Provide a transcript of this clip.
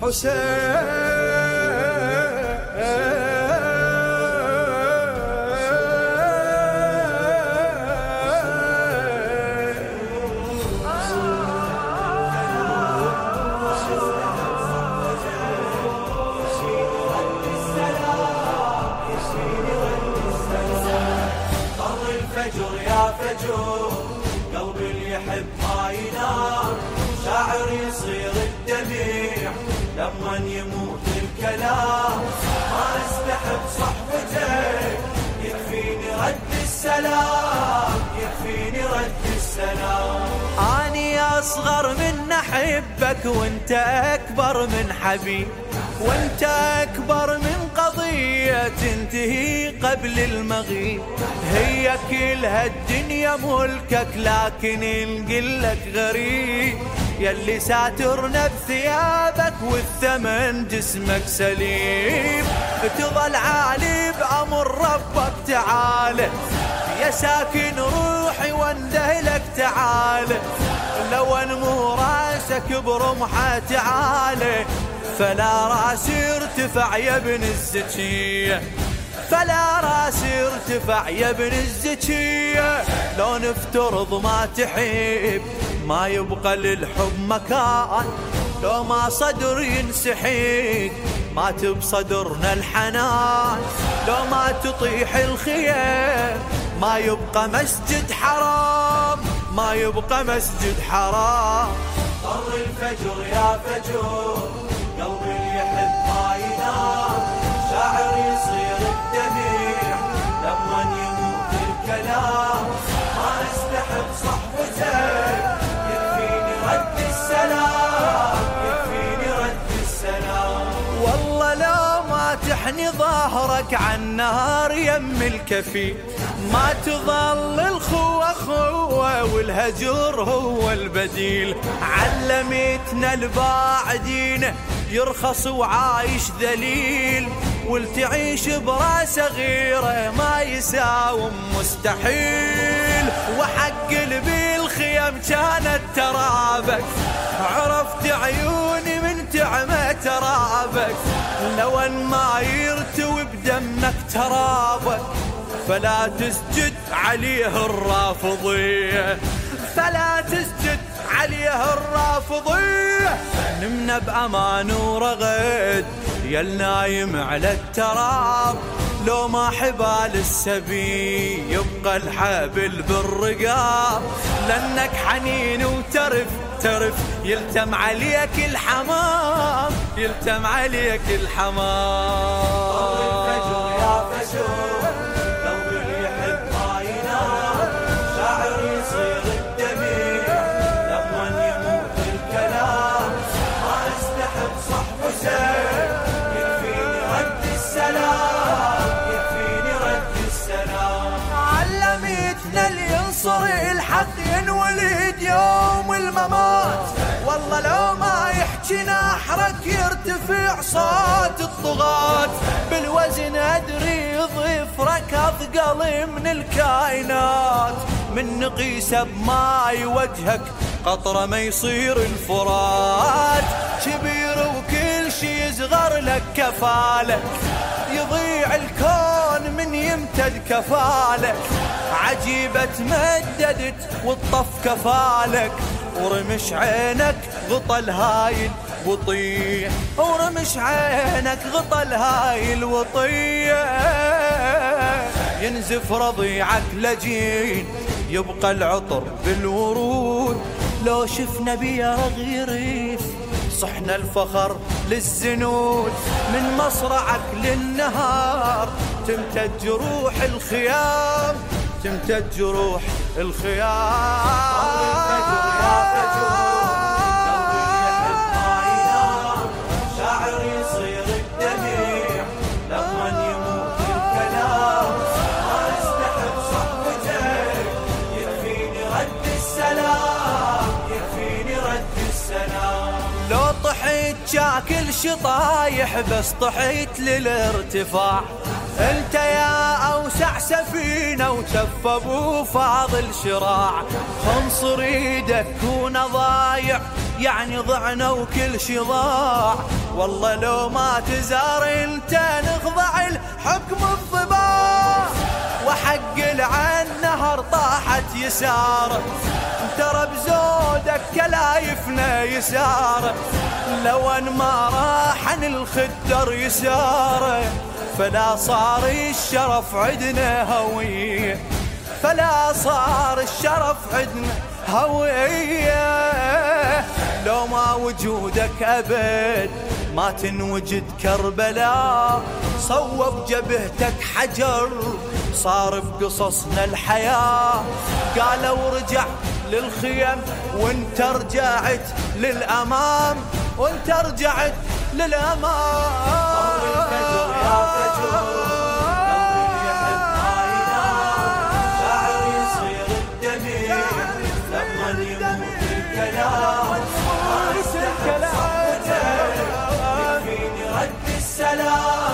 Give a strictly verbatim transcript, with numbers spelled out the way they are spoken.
قلبي اللي يحب ما ينام، شاعر يصير الدميع لما يموت الكلام. ما استحب صحبتك، يكفيني رد السلام، يكفيني رد السلام. أني أصغر من أحبك وانت أكبر من حبيب، وانت أكبر من قضية تنتهي قبل المغيب. هي كل هالدنيا ملكك لكن القلك غريب، يلي ساترنا بثيابك والثمن جسمك سليم. تظل عالي بأمر ربك تعالى، يا ساكن روحي واندهلك تعالى. لو انمو راسك برمحة تعالى، فلا راسي ارتفع يا ابن الزكية، فلا راسي ارتفع يا ابن الزكية. لو نفترض ما تحب ما يبقى للحب مكان، لو ما صدر ينسحق ما تبصدرنا الحنان. لو ما تطيح الخيام ما يبقى مسجد حرام، ما يبقى مسجد حرام. طر الفجر يا فجر، قلبي اللي يحب ما ينام، شاعر يصير الدميع لما يموت الكلام. ما استحب صحبتك، يكفيني رد السلام، يكفيني رد السلام. والله لو ما تحني ظهرك عن نهار يم الكفي، ما تظل الخوة خوة والهجر هو البديل. علمتنا الباعدين يرخص وعايش ذليل، والتعيش براسه غيره ما يساوم مستحيل. وحق بالخيام كانت ترابك، عرفت عيوني من تعمة ترابك. لو ان ما يرتوي بدمك ترابك، فلا تسجد عليه الرافضية، فلا تسجد عليه الرافضية. نمنا بأمان ورغد يا النايم على التراب، لو ما حبال السبي يبقى الحبل بالرقاب. لأنك حنين وترف ترف يلتم عليك الحمام، يلتم عليك الحمام. الفجر يا فجر، قلبي اللي يحب ما ينام، شاعر يصير الدميع لما يموت الكلام. ما استحب صحبتك، يكفيني رد السلام، يكفيني رد السلام. علمتنا اللي ينصر الحق ينولد يوم الممات، والله لو ما يحكي نحرك يرتفع صوت الطغاة. بالوزن أدري ظفرك أثقل من الكائنات، من نقيسه بماي وجهك قطرة ما يصير الفرات. كبير وكل شي يصغر لك كفالك، يضيع الكون من يمتد كفالك. عجيبة تمددت والطف كفالك، ورمش عينك غطى الهايل وطيح، ورمش عينك غطى الهايل وطيح. ينزف رضيعك لجين يبقى العطر بالورود، لو شفنا بيا رغيريف صحنا الفخر للزنود. من مصرعك للنهار تمتد جروح الخيام، تمتد جروح الخيام. شاعر يصير الدميع لما يموت الكلام. ما استحب صحبتك، يكفيني رد السلام، يكفيني رد السلام. لو طحيت شاكل شطايح بس طحيت للارتفاع، انت يا اوسع سفينة وشف ابو فاضل شراع. خنصر ايدك كون ضايع يعني ضعنا وكل شي ضاع. والله لو ما تزار انت نخضع الحكم الضباع، وحق العن نهر طاحت يسار، ترى بزودك كلايفنا يسار، لو ان ما راح عن الخدر يسار، فلا صار الشرف عدنا هوية، فلا صار الشرف عدنا هوية. لو ما وجودك أبد ما تنوجد كربلاء، صوب جبهتك حجر صار بقصصنا الحياة. قالوا رجع للخيم وانت رجعت للأمام، وانت رجعت للأمام. الفجر يا فجر قلبي يحب ما ينام، شاعر يصير الدمير لما يموت الكلام، ما يستحق صحبته يكفيني رد السلام.